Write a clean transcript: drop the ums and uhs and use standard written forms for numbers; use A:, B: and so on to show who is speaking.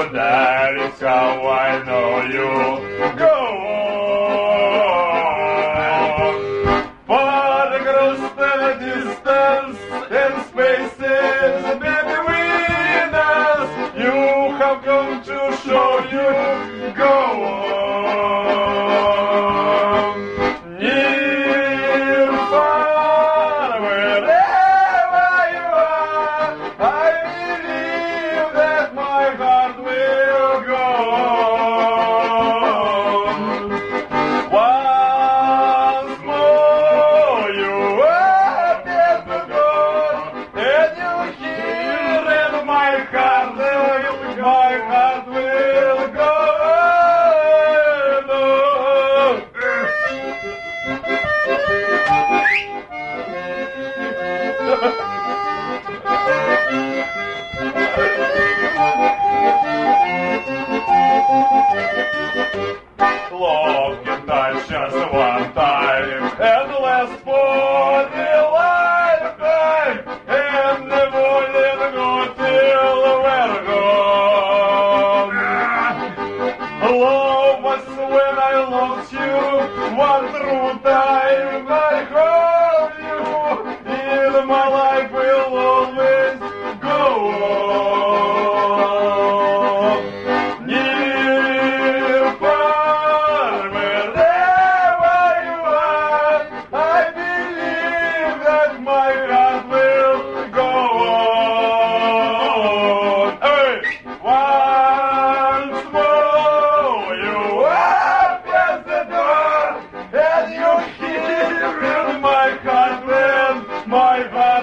A: that is how I know you. Go on. Far across the distance and spaces between us, you have come to show you. Go on. Near, far, wherever you are, I believe that my heart will go on. Once more you appear to God, and you hear and my heart will go on. Love can touch just one time and last for the lifetime, and never let go till we're gone. Love was when I lost you, one true time I hold you, in my life will always go on. Near, far, wherever you are, I believe that my heart will go on. Hey! Once more you open the door, and you hear in my heart when my heart